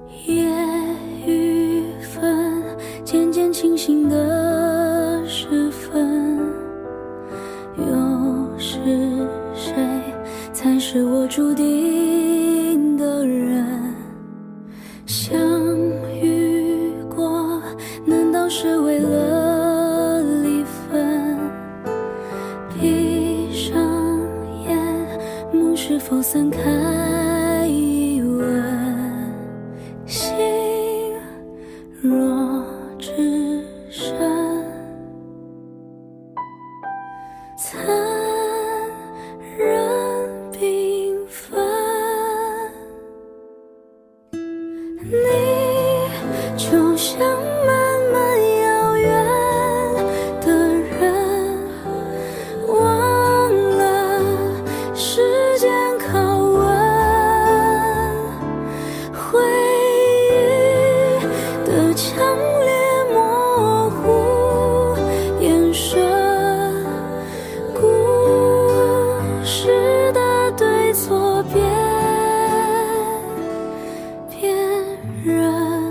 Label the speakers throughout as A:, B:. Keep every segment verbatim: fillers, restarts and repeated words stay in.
A: 夜雨纷渐渐清醒的时分，又是谁才是我注定的人？相遇过，难道是为了离分？闭上眼，梦是否散开疑问？心若只剩残忍缤纷，你就像漫漫遥远的人，忘了时间拷问，回忆的强烈模糊眼神，故事的对错变辨认。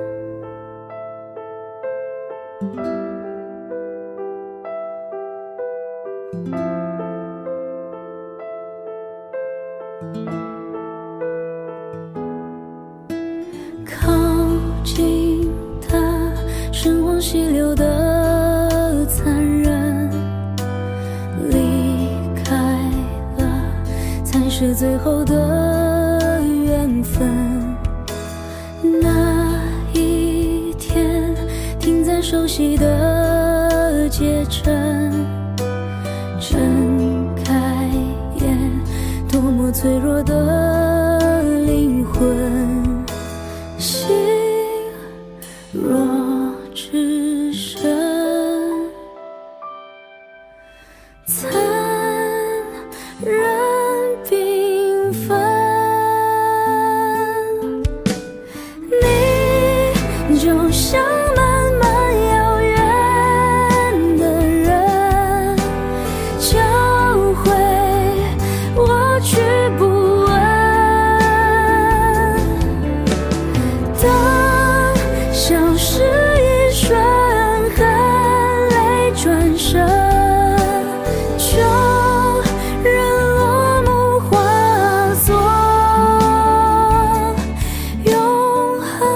A: 靠近的神往溪流的残忍，离开了才是最后的缘分。那一天停在熟悉的街镇，睁开眼，多么脆弱的灵魂。心若只剩残忍缤纷，你就像漫漫遥远的人，教会我去不问。当消失一瞬，含泪转身，就任落幕化作永恒。